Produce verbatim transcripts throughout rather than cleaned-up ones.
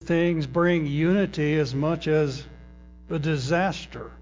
things bring unity as much as a disaster.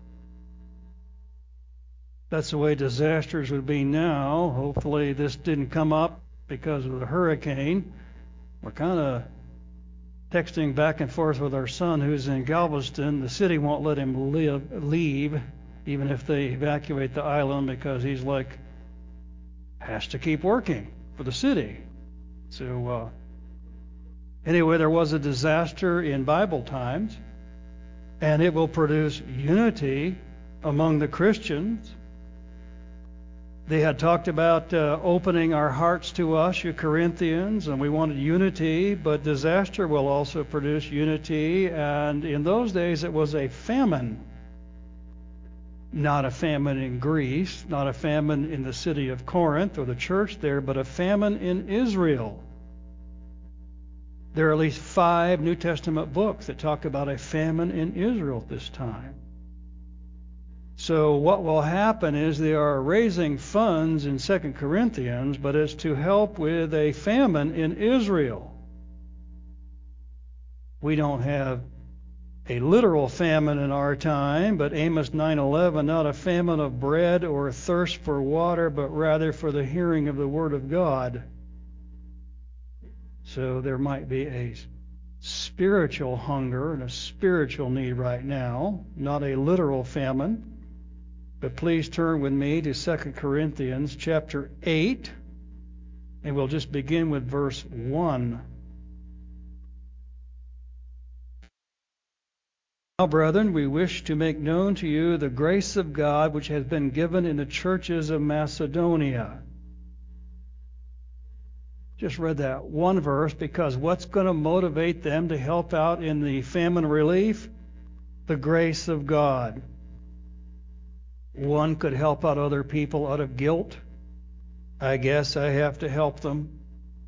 That's the way disasters would be now. Hopefully this didn't come up because of the hurricane. We're kind of texting back and forth with our son who's in Galveston. The city won't let him live, leave, even if they evacuate the island, because he's like, has to keep working for the city. So uh, anyway, there was a disaster in Bible times, and it will produce unity among the Christians. They had talked about uh, opening our hearts to us, you Corinthians, and we wanted unity, but disaster will also produce unity. And in those days, it was a famine. Not a famine in Greece, not a famine in the city of Corinth or the church there, but a famine in Israel. There are at least five New Testament books that talk about a famine in Israel at this time. So what will happen is they are raising funds in Second Corinthians, but it's to help with a famine in Israel. We don't have a literal famine in our time, but Amos nine eleven, not a famine of bread or a thirst for water, but rather for the hearing of the word of God. So there might be a spiritual hunger and a spiritual need right now, not a literal famine. But please turn with me to Second Corinthians chapter eight, and we'll just begin with verse one. Now, brethren, we wish to make known to you the grace of God which has been given in the churches of Macedonia. Just read that one verse, because what's going to motivate them to help out in the famine relief? The grace of God. One could help out other people out of guilt. I guess I have to help them.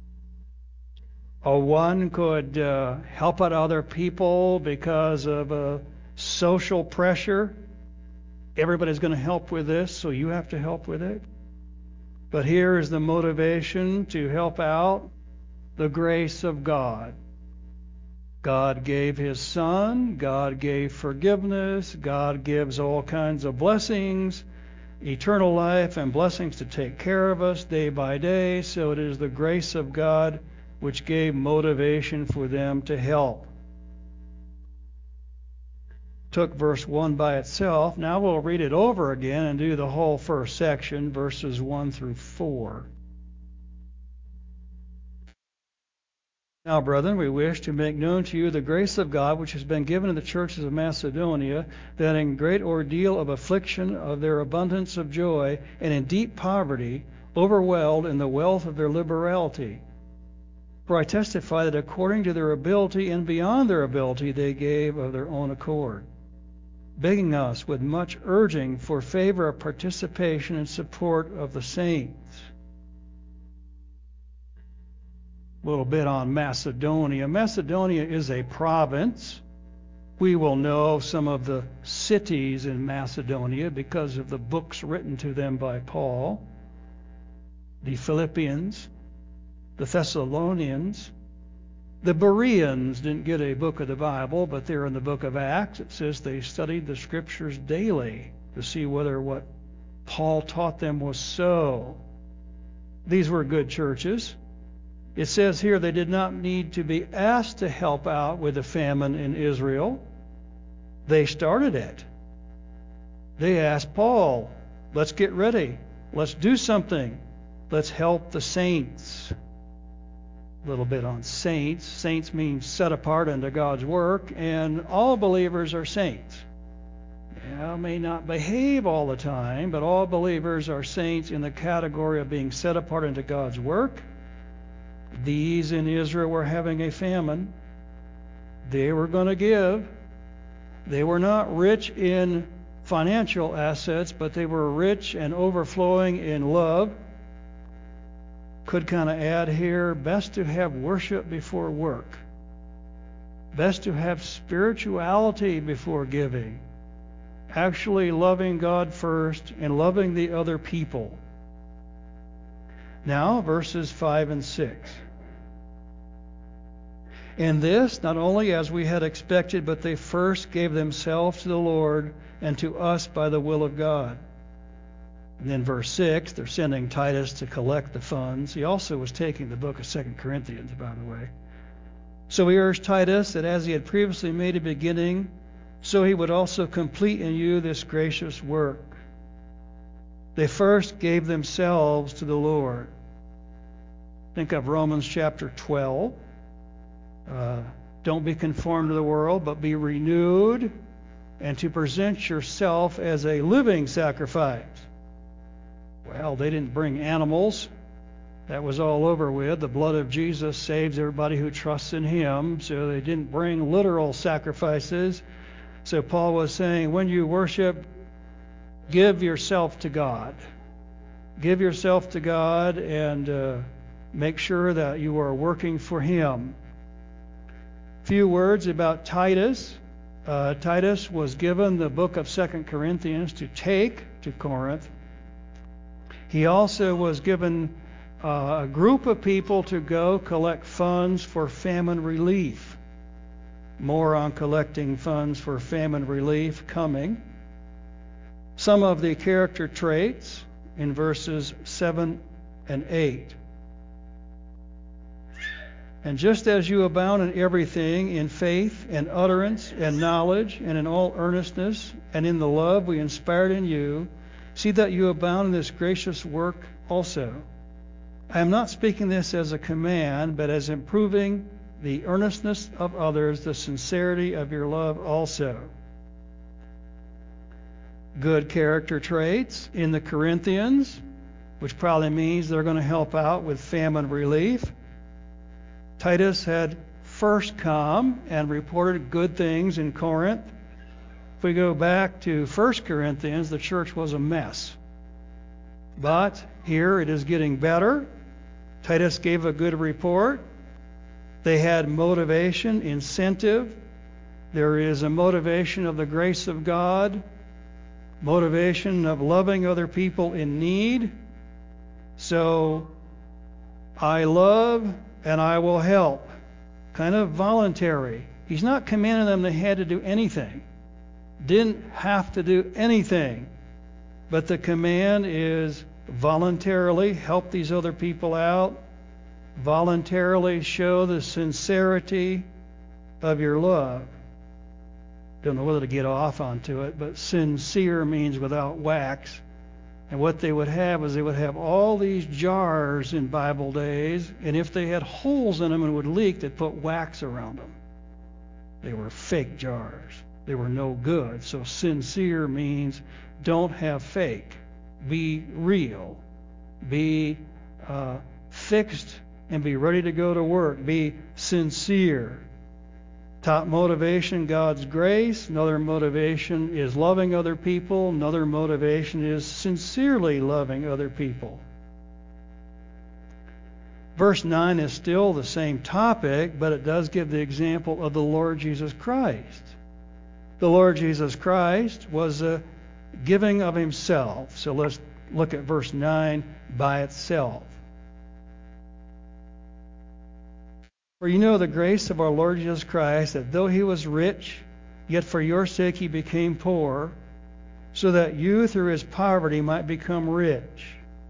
Or one could uh, help out other people because of uh, social pressure. Everybody's going to help with this, so you have to help with it. But here is the motivation to help out: the grace of God. God gave His Son. God gave forgiveness. God gives all kinds of blessings, eternal life and blessings to take care of us day by day. So it is the grace of God which gave motivation for them to help. Took verse one by itself. Now we'll read it over again and do the whole first section, verses one through four. Now, brethren, we wish to make known to you the grace of God which has been given in the churches of Macedonia, that in great ordeal of affliction of their abundance of joy, and in deep poverty, overwhelmed in the wealth of their liberality. For I testify that according to their ability and beyond their ability they gave of their own accord, begging us with much urging for favor of participation and support of the saints. A little bit on Macedonia. Macedonia is a province. We will know some of the cities in Macedonia because of the books written to them by Paul. The Philippians, the Thessalonians, the Bereans didn't get a book of the Bible, but they're in the book of Acts. It says they studied the scriptures daily to see whether what Paul taught them was so. These were good churches. It says here they did not need to be asked to help out with the famine in Israel. They started it. They asked Paul, let's get ready. Let's do something. Let's help the saints. A little bit on saints. Saints means set apart unto God's work, and all believers are saints. Now, may not behave all the time, but all believers are saints in the category of being set apart unto God's work. These in Israel were having a famine. They were going to give. They were not rich in financial assets, but they were rich and overflowing in love. Could kind of add here, best to have worship before work. Best to have spirituality before giving. Actually loving God first and loving the other people. Now, verses five and six. And this, not only as we had expected, but they first gave themselves to the Lord and to us by the will of God. And then verse six, they're sending Titus to collect the funds. He also was taking the book of Second Corinthians, by the way. So we urge Titus that as he had previously made a beginning, so he would also complete in you this gracious work. They first gave themselves to the Lord. Think of Romans chapter twelve. Uh, don't be conformed to the world, but be renewed, and to present yourself as a living sacrifice. Well, they didn't bring animals. That was all over with. The blood of Jesus saves everybody who trusts in him, so they didn't bring literal sacrifices. So Paul was saying, when you worship, give yourself to God. Give yourself to God and uh, make sure that you are working for him. Few words about Titus. Uh, Titus was given the book of Second Corinthians to take to Corinth. He also was given uh, a group of people to go collect funds for famine relief. More on collecting funds for famine relief coming. Some of the character traits in verses seven and eight. And just as you abound in everything, in faith and utterance and knowledge and in all earnestness and in the love we inspired in you, see that you abound in this gracious work also. I am not speaking this as a command, but as improving the earnestness of others, the sincerity of your love also. Good character traits in the Corinthians, which probably means they're going to help out with famine relief. Titus had first come and reported good things in Corinth. If we go back to First Corinthians, the church was a mess. But here it is getting better. Titus gave a good report. They had motivation, incentive. There is a motivation of the grace of God, motivation of loving other people in need. So, I love and I will help. Kind of voluntary. He's not commanding them they had to do anything. Didn't have to do anything. But the command is voluntarily help these other people out. Voluntarily show the sincerity of your love. Don't know whether to get off onto it, but sincere means without wax. And what they would have is they would have all these jars in Bible days, and if they had holes in them and would leak, they'd put wax around them. They were fake jars. They were no good. So sincere means don't have fake. Be real. Be uh, fixed and be ready to go to work. Be sincere. Top motivation, God's grace. Another motivation is loving other people. Another motivation is sincerely loving other people. Verse nine is still the same topic, but it does give the example of the Lord Jesus Christ. The Lord Jesus Christ was a giving of himself. So let's look at verse nine by itself. For you know the grace of our Lord Jesus Christ, that though he was rich, yet for your sake he became poor, so that you through his poverty might become rich.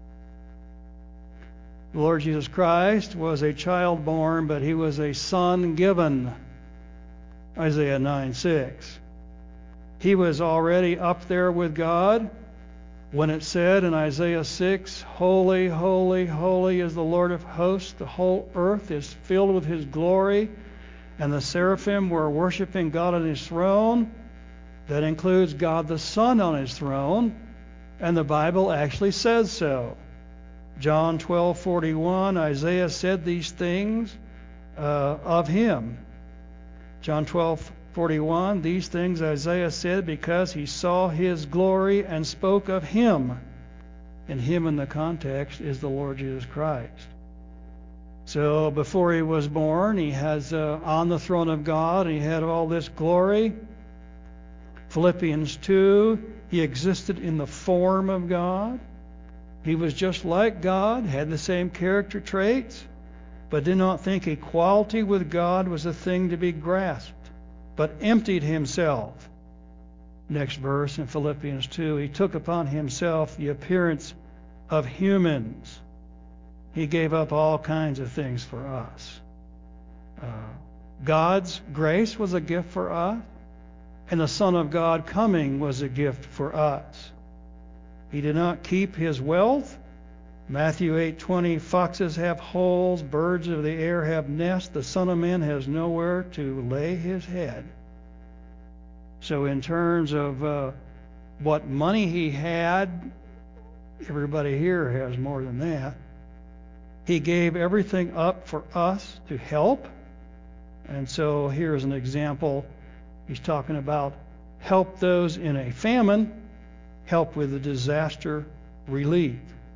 The Lord Jesus Christ was a child born, but he was a son given. Isaiah nine six. He was already up there with God when it said in Isaiah six, Holy, holy, holy is the Lord of hosts. The whole earth is filled with his glory. And the seraphim were worshiping God on his throne. That includes God the Son on his throne. And the Bible actually says so. John twelve forty-one, Isaiah said these things uh, of him. John twelve forty-one, these things Isaiah said because he saw his glory and spoke of him. And him in the context is the Lord Jesus Christ. So before he was born, he has uh, on the throne of God, he had all this glory. Philippians two, he existed in the form of God. He was just like God, had the same character traits. but did not think equality with God was a thing to be grasped, but emptied himself. Next verse in Philippians two, he took upon himself the appearance of humans. He gave up all kinds of things for us. Uh, God's grace was a gift for us, and the Son of God coming was a gift for us. He did not keep his wealth. Matthew eight twenty, foxes have holes, birds of the air have nests, the Son of Man has nowhere to lay his head. So in terms of uh, what money he had, everybody here has more than that. He gave everything up for us to help. And so here's an example. He's talking about help those in a famine, help with the disaster relief.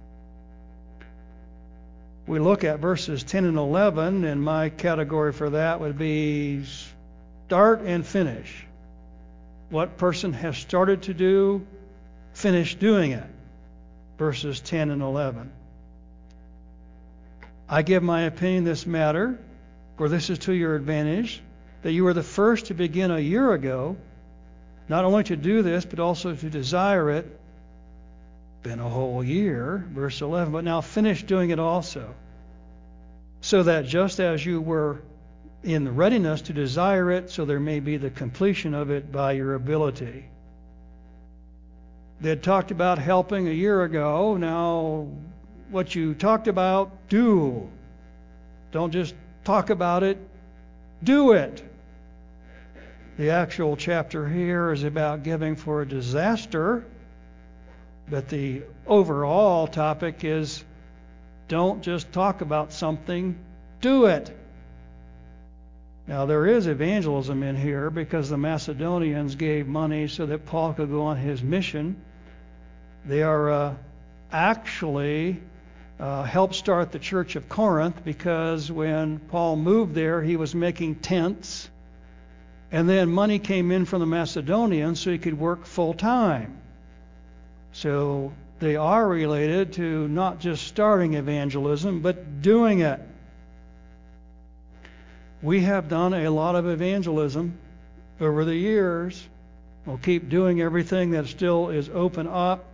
We look at verses ten and eleven, and my category for that would be start and finish. What person has started to do, finish doing it. Verses ten and eleven. I give my opinion in this matter, for this is to your advantage, that you were the first to begin a year ago, not only to do this, but also to desire it. Been a whole year, verse eleven, but now finish doing it also, so that just as you were in the readiness to desire it, so there may be the completion of it by your ability. They had talked about helping a year ago. Now, what you talked about, do. Don't just talk about it, do it. The actual chapter here is about giving for a disaster, but the overall topic is don't just talk about something, do it. Now, there is evangelism in here because the Macedonians gave money so that Paul could go on his mission. They are uh, actually uh, helped start the church of Corinth because when Paul moved there, he was making tents. And then money came in from the Macedonians so he could work full time. So they are related to not just starting evangelism, but doing it. We have done a lot of evangelism over the years. We'll keep doing everything that still is open up.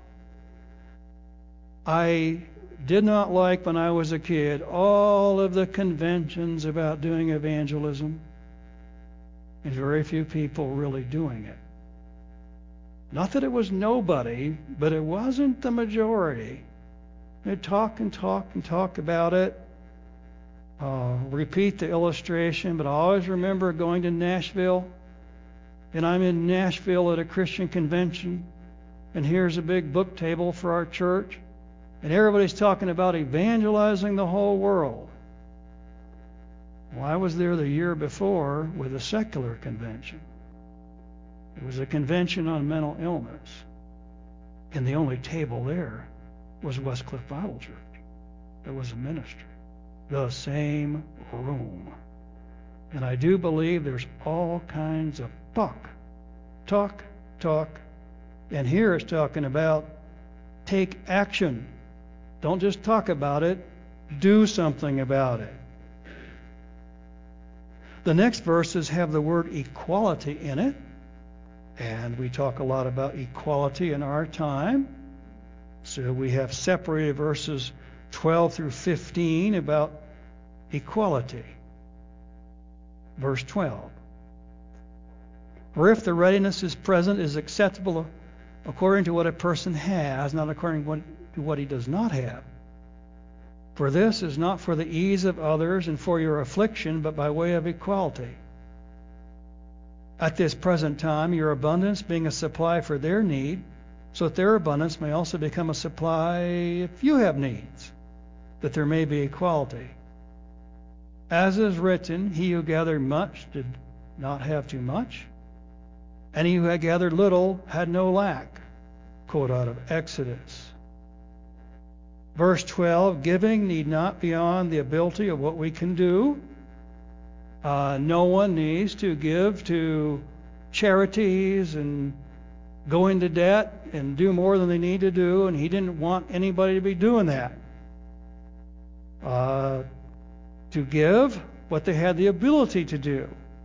I did not like when I was a kid all of the conventions about doing evangelism, and very few people really doing it. Not that it was nobody, but it wasn't the majority. They'd talk and talk and talk about it. Uh, repeat the illustration, but I always remember going to Nashville, and I'm in Nashville at a Christian convention, and here's a big book table for our church, and everybody's talking about evangelizing the whole world. Well, I was there the year before with a secular convention. It was a convention on mental illness, and the only table there was Westcliff Bible Church. There was a ministry. The same room. And I do believe there's all kinds of talk. Talk, talk. And here it's talking about take action. Don't just talk about it, do something about it. The next verses have the word equality in it. And we talk a lot about equality in our time. So we have separated verses twelve through fifteen about equality. Verse twelve. For if the readiness is present is acceptable according to what a person has, not according to what he does not have. For this is not for the ease of others and for your affliction, but by way of equality. At this present time, your abundance being a supply for their need, so that their abundance may also become a supply if you have needs, that there may be equality. As is written, he who gathered much did not have too much, and he who had gathered little had no lack. Quote out of Exodus. Verse twelve, giving need not beyond the ability of what we can do. Uh, no one needs to give to charities and go into debt and do more than they need to do, and he didn't want anybody to be doing that. Uh, to give what they had the ability to do.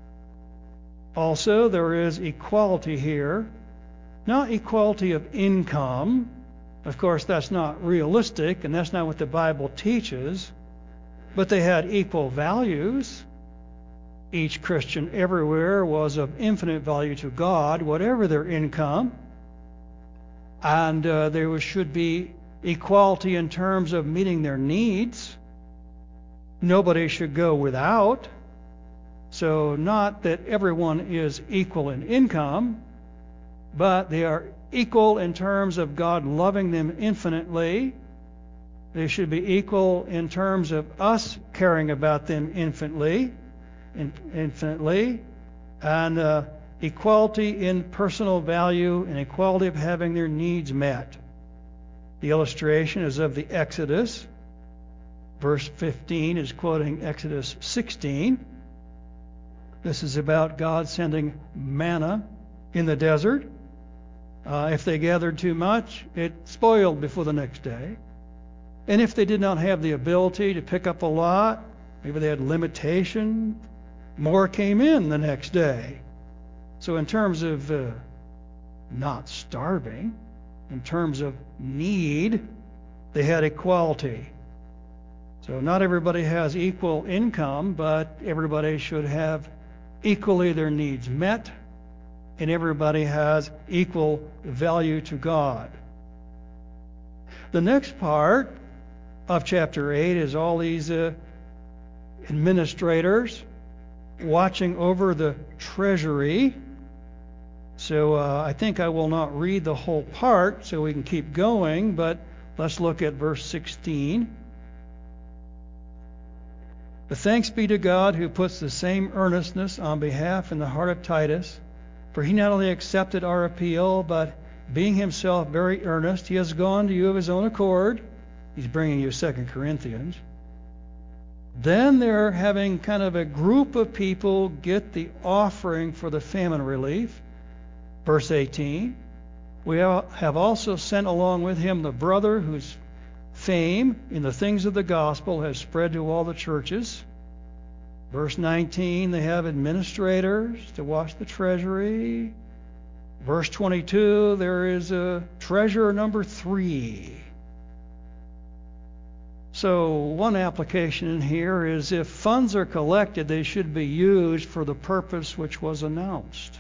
Also, there is equality here, not equality of income. Of course, that's not realistic, and that's not what the Bible teaches, but they had equal values. Each Christian everywhere was of infinite value to God, whatever their income. And uh, there should be equality in terms of meeting their needs. Nobody should go without. So not that everyone is equal in income, but they are equal in terms of God loving them infinitely. They should be equal in terms of us caring about them infinitely, infinitely, and uh, equality in personal value and equality of having their needs met. The illustration is of the Exodus. Verse fifteen is quoting Exodus sixteen. This is about God sending manna in the desert. Uh, if they gathered too much, it spoiled before the next day. And if they did not have the ability to pick up a lot, maybe they had limitation, more came in the next day. So in terms of uh, not starving, in terms of need, they had equality. So not everybody has equal income, but everybody should have equally their needs met, and everybody has equal value to God. The next part of chapter eight is all these uh, administrators watching over the treasury. So uh, I think I will not read the whole part so we can keep going, but let's look at verse sixteen. But thanks be to God who puts the same earnestness on behalf in the heart of Titus, for he not only accepted our appeal, but being himself very earnest, he has gone to you of his own accord. He's bringing you Second Corinthians. Then they're having kind of a group of people get the offering for the famine relief. Verse eighteen, we have also sent along with him the brother whose fame in the things of the gospel has spread to all the churches. Verse nineteen, they have administrators to watch the treasury. Verse twenty-two, there is a treasurer number three. So one application in here is if funds are collected, they should be used for the purpose which was announced.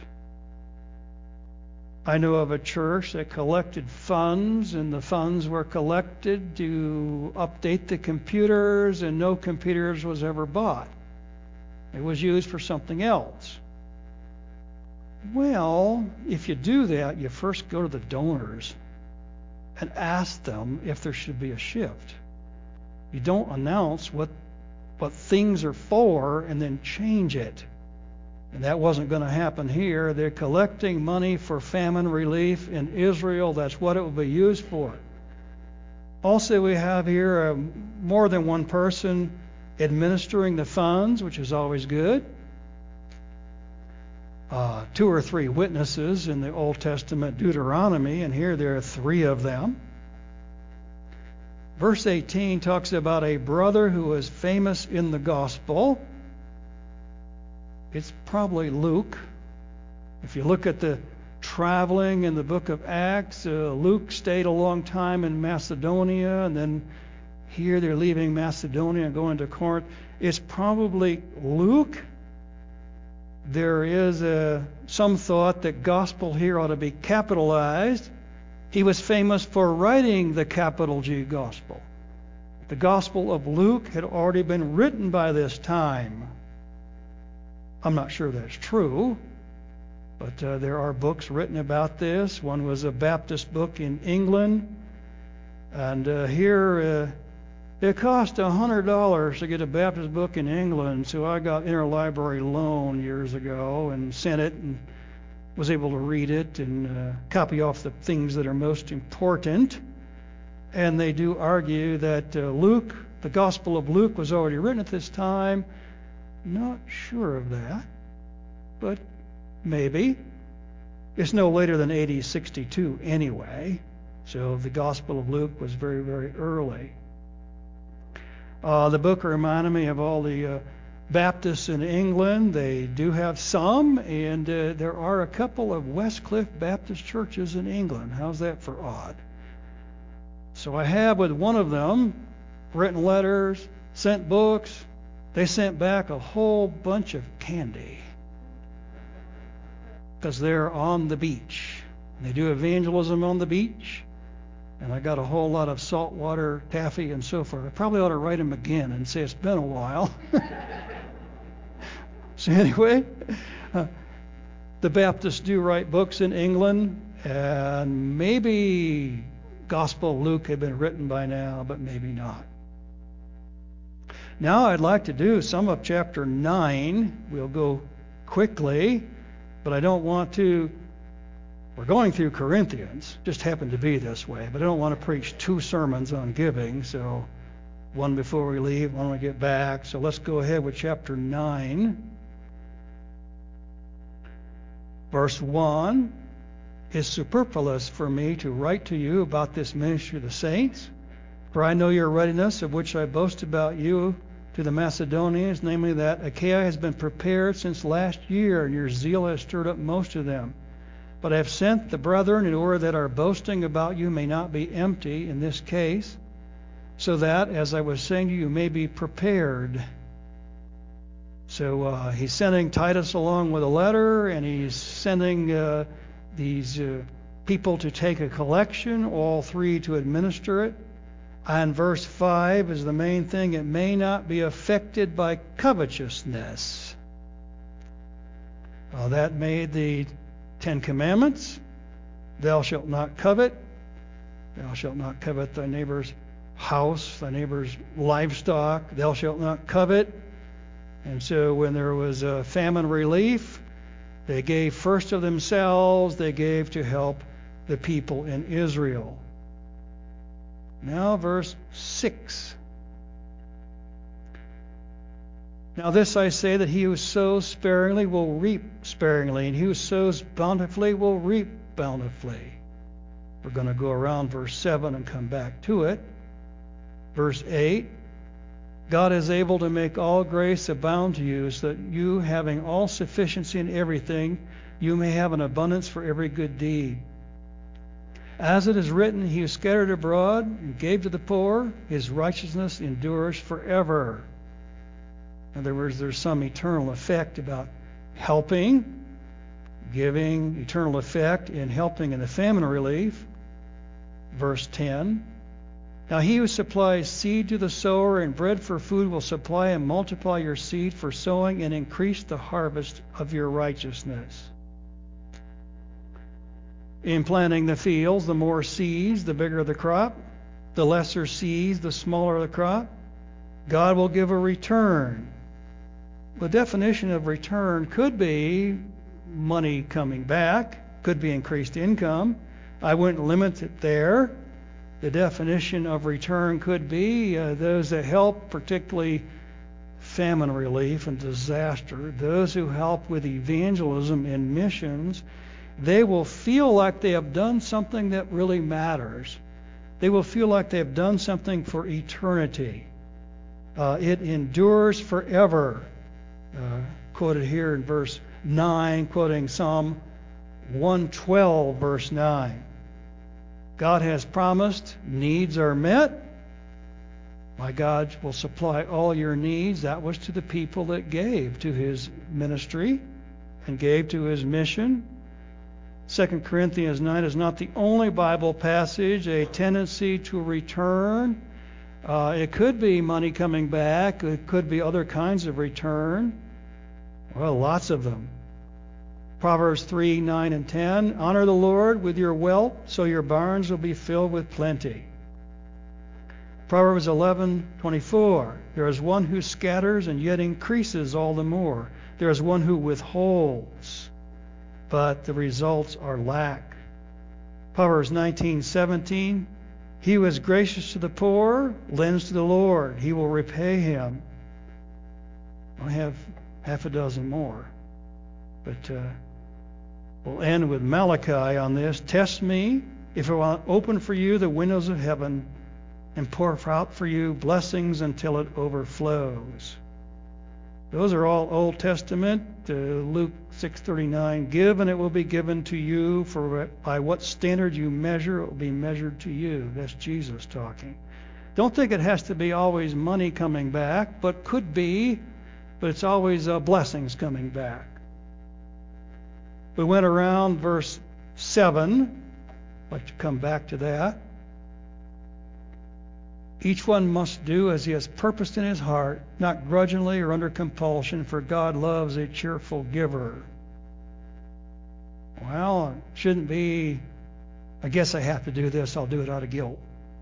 I know of a church that collected funds, and the funds were collected to update the computers, and no computers was ever bought. It was used for something else. Well, if you do that, you first go to the donors and ask them if there should be a shift. You don't announce what what things are for and then change it. And that wasn't going to happen here. They're collecting money for famine relief in Israel. That's what it will be used for. Also, we have here uh, more than one person administering the funds, which is always good. Uh, two or three witnesses in the Old Testament Deuteronomy, and here there are three of them. Verse eighteen talks about a brother who was famous in the gospel. It's probably Luke. If you look at the traveling in the book of Acts, uh, Luke stayed a long time in Macedonia, and then here they're leaving Macedonia and going to Corinth. It's probably Luke. There is uh, some thought that gospel here ought to be capitalized. He was famous for writing the capital G gospel. The Gospel of Luke had already been written by this time. I'm not sure that's true, but uh, there are books written about this. One was a Baptist book in England, and uh, here uh, it cost one hundred dollars to get a Baptist book in England, so I got interlibrary loan years ago and sent it and was able to read it and uh, copy off the things that are most important. And they do argue that uh, Luke, the Gospel of Luke, was already written at this time. Not sure of that, but maybe. It's no later than A D sixty-two anyway, so the Gospel of Luke was very, very early. Uh, the book reminded me of all the uh, Baptists in England. They do have some, and uh, there are a couple of Westcliff Baptist churches in England. How's that for odd? So I have with one of them written letters, sent books. They sent back a whole bunch of candy because they're on the beach. They do evangelism on the beach. And I got a whole lot of saltwater taffy and so forth. I probably ought to write him again and say it's been a while. So anyway, uh, the Baptists do write books in England, and maybe Gospel of Luke had been written by now, but maybe not. Now I'd like to do some of chapter nine. We'll go quickly, but I don't want to. We're going through Corinthians, just happened to be this way, but I don't want to preach two sermons on giving, so one before we leave, one when we get back. So let's go ahead with chapter nine. Verse one, "It's superfluous for me to write to you about this ministry of the saints, for I know your readiness, of which I boast about you to the Macedonians, namely that Achaia has been prepared since last year, and your zeal has stirred up most of them. But I have sent the brethren in order that our boasting about you may not be empty in this case, so that, as I was saying to you, you may be prepared." So uh, he's sending Titus along with a letter, and he's sending uh, these uh, people to take a collection, all three to administer it. And verse five is the main thing. It may not be affected by covetousness. Uh, that made the Ten Commandments. Thou shalt not covet. Thou shalt not covet thy neighbor's house, thy neighbor's livestock. Thou shalt not covet. And so when there was a famine relief, they gave first of themselves. They gave to help the people in Israel. Now verse six. "Now this I say, that he who sows sparingly will reap sparingly, and he who sows bountifully will reap bountifully." We're going to go around verse seven and come back to it. Verse eight, "God is able to make all grace abound to you, so that you, having all sufficiency in everything, you may have an abundance for every good deed. As it is written, he who scattered abroad and gave to the poor, his righteousness endures forever." In other words, there's some eternal effect about helping, giving, eternal effect in helping in the famine relief. Verse ten, "Now he who supplies seed to the sower and bread for food will supply and multiply your seed for sowing and increase the harvest of your righteousness." In planting the fields, the more seeds, the bigger the crop. The lesser seeds, the smaller the crop. God will give a return. The definition of return could be money coming back, could be increased income. I wouldn't limit it there. The definition of return could be uh, those that help, particularly famine relief and disaster, those who help with evangelism and missions, they will feel like they have done something that really matters. They will feel like they have done something for eternity. Uh, it endures forever. Uh, quoted here in verse nine, quoting Psalm one twelve, verse nine. God has promised, needs are met. My God will supply all your needs. That was to the people that gave to his ministry and gave to his mission. Second Corinthians nine is not the only Bible passage, a tendency to return. Uh, it could be money coming back. It could be other kinds of return. Well, lots of them. Proverbs three, nine, and ten. "Honor the Lord with your wealth, so your barns will be filled with plenty." Proverbs eleven, twenty-four. "There is one who scatters and yet increases all the more. There is one who withholds, but the results are lack." Proverbs nineteen, seventeen. "He who is gracious to the poor lends to the Lord. He will repay him." I have half a dozen more. But uh, we'll end with Malachi on this. "Test me, if I will open for you the windows of heaven, and pour out for you blessings until it overflows. Those are all Old Testament. Uh, Luke six thirty-nine, give and it will be given to you, for by what standard you measure, it will be measured to you. That's Jesus talking. Don't think it has to be always money coming back, but could be, but it's always uh, blessings coming back. We went around verse seven. I'd like to come back to that. Each one must do as he has purposed in his heart, not grudgingly or under compulsion, for God loves a cheerful giver. Well, it shouldn't be, I guess I have to do this, I'll do it out of guilt.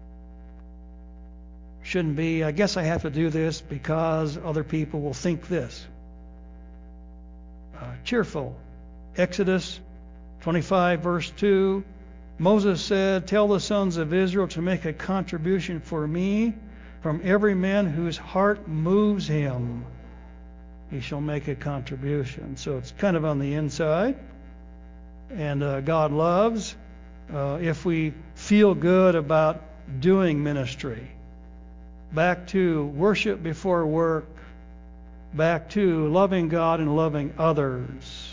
Shouldn't be, I guess I have to do this because other people will think this. Uh, cheerful. Exodus twenty-five, verse two. Moses said, tell the sons of Israel to make a contribution for me from every man whose heart moves him. He shall make a contribution. So it's kind of on the inside. And uh, God loves uh, if we feel good about doing ministry. Back to worship before work. Back to loving God and loving others.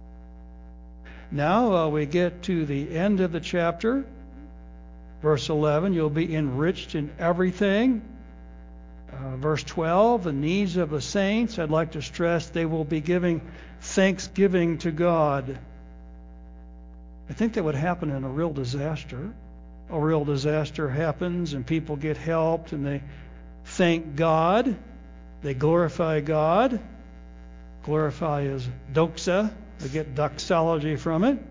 Now uh, we get to the end of the chapter, verse eleven, you'll be enriched in everything. Uh, verse twelve, the needs of the saints, I'd like to stress they will be giving thanksgiving to God. I think that would happen in a real disaster. A real disaster happens and people get helped and they thank God. They glorify God. Glorify is doxa. We get doxology from it.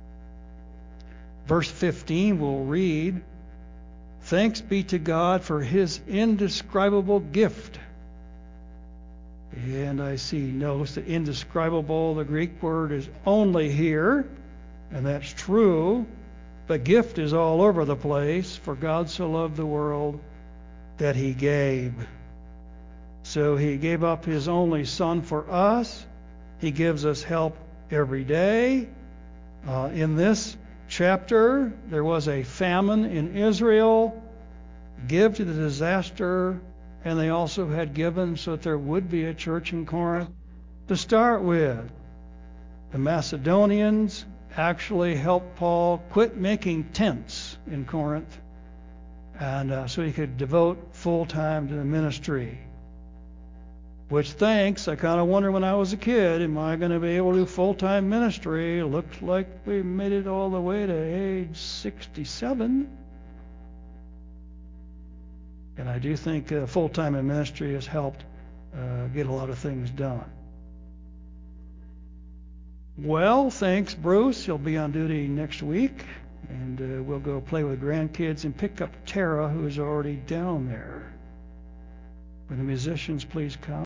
Verse fifteen we'll read, thanks be to God for his indescribable gift. And I see, notice that indescribable, the Greek word is only here, and that's true, but gift is all over the place. For God so loved the world that he gave. So he gave up his only son for us. He gives us help every day. Uh, in this chapter, there was a famine in Israel. Give to the disaster, and they also had given so that there would be a church in Corinth to start with. The Macedonians actually helped Paul quit making tents in Corinth, and uh, so he could devote full time to the ministry. Which, thanks, I kind of wonder when I was a kid, am I going to be able to do full-time ministry? Looks like we made it all the way to age sixty-seven. And I do think uh, full-time in ministry has helped uh, get a lot of things done. Well, thanks, Bruce. He'll be on duty next week, and uh, we'll go play with grandkids and pick up Tara, who is already down there. Will the musicians please come?